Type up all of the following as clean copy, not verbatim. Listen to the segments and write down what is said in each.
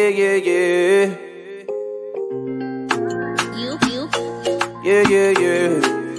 yeah. Yeah.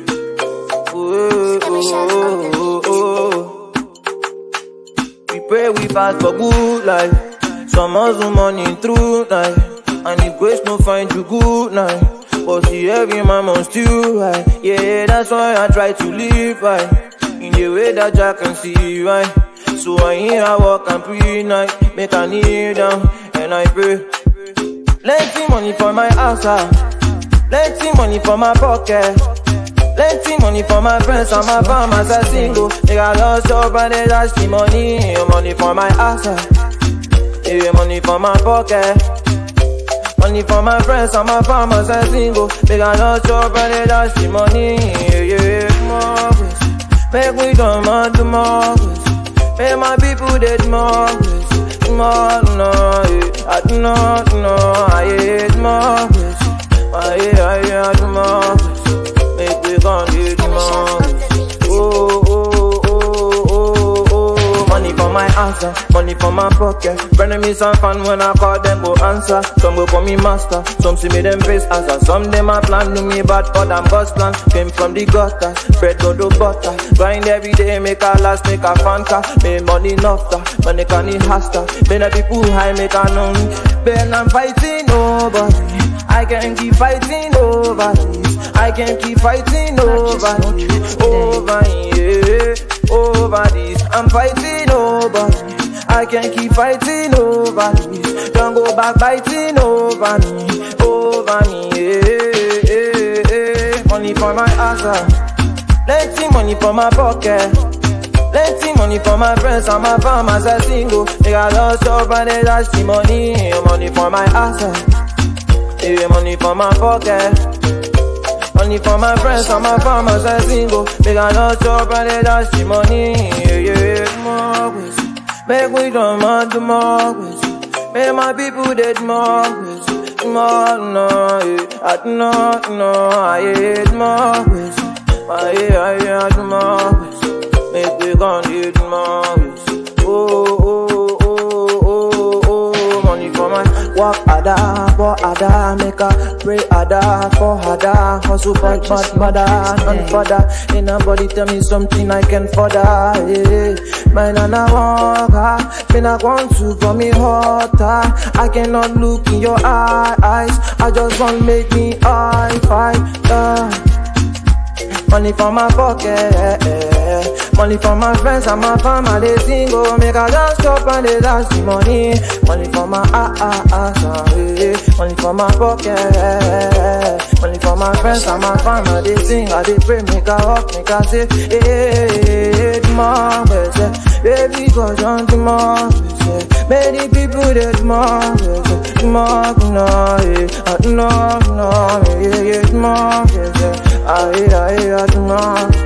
We pray, we fast for good life. Some hustle money through life. And if grace no find you good night. But see every man must do right. Yeah, that's why I try to live right. In the way that I can see right. So I hear I walk and pray night. Make I kneel down and I pray. Plenty money for my house, plenty money for my pocket. Plenty money for my friends and my farmers are single. They got lost up and they lost the money. Money for my house, yeah, money for my pocket. Money for my friends and my farmers are single. They got lost up and they lost the money. Yeah, marvelous. Make we come on to marvelous. Make my people dead marvelous. I do not know. I hate marvelous. I do marvelous. Make we come to marvelous. Money for my answer, money for my pocket. Frenemies and fan when I call them go answer. Some go call me master, some see me them face answer. Some them a plan to me bad, but I'm God's plan. Came from the gutter, bread go to butter. Grind every day, make a last, make a fanta. Make money enough, money can need hasta. Many people high, make a known. Ben I'm fighting nobody. I can keep fighting over this. I can keep fighting over this. Over this. I'm fighting over me. I can keep fighting over this. Don't go back fighting over me. Money for my ass, plenty money for my pocket. Plenty money for my friends and my farmers are single. They got lost up and they lost the money. Money for my ass, yeah, money for my pocket. Money for my friends and my farmers are single. They got lost up and they lost the money. Yeah, marvelous. Make we come on to marvelous. Make my people dead marvelous. I do not know. I hate marvelous. I do marvelous. Make we come to marvelous. Money for my work harder, for harder, make a pray harder, for harder, hustle for bad mother and father. Ain't nobody tell me something I can further. Yeah. Mine and I walk, been I want to for me hotter. I cannot look in your eyes. I just want make me high fight. Money for my pocket, money for my friends and my family, they single. Make a just stop and they dash the money. Money for my money for my pocket. Money for my friends and my family, they sing. I they pray, make a walk, make a say, hey, marvelous, baby, cause on the marvelous. Many people that marvelous, marvelous, yeah, marvelous. I do not